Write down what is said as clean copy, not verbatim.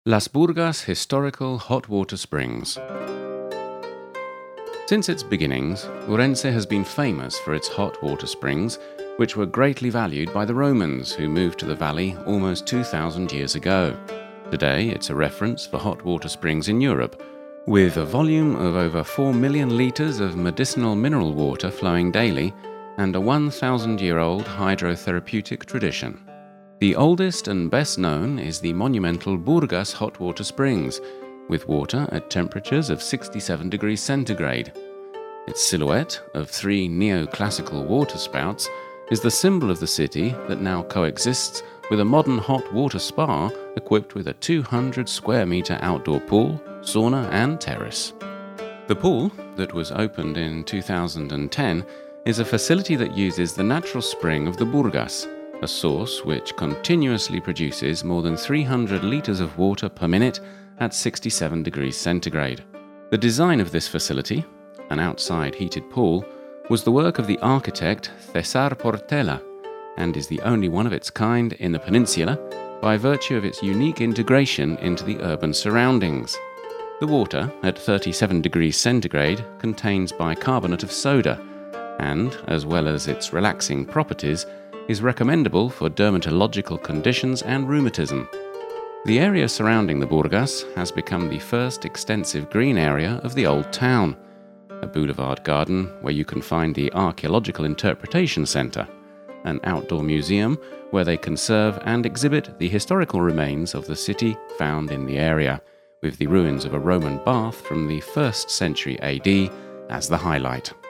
Las Burgas Historical Hot Water Springs. Since its beginnings, Ourense has been famous for its hot water springs, which were greatly valued by the Romans who moved to the valley almost 2,000 years ago. Today, it's a reference for hot water springs in Europe, with a volume of over 4 million litres of medicinal mineral water flowing daily and a 1,000-year-old hydrotherapeutic tradition. The oldest and best known is the monumental Burgas Hot Water Springs, with water at temperatures of 67 degrees centigrade. Its silhouette of 3 neoclassical water spouts is the symbol of the city that now coexists with a modern hot water spa equipped with a 200 square metre outdoor pool, sauna and terrace. The pool, that was opened in 2010, is a facility that uses the natural spring of the Burgas, a source which continuously produces more than 300 litres of water per minute at 67 degrees centigrade. The design of this facility, an outside heated pool, was the work of the architect Cesar Portela and is the only one of its kind in the peninsula by virtue of its unique integration into the urban surroundings. The water, at 37 degrees centigrade, contains bicarbonate of soda and, as well as its relaxing properties, is recommendable for dermatological conditions and rheumatism. The area surrounding the Burgas has become the first extensive green area of the old town, a boulevard garden where you can find the Archaeological Interpretation Centre, an outdoor museum where they conserve and exhibit the historical remains of the city found in the area, with the ruins of a Roman bath from the 1st century AD as the highlight.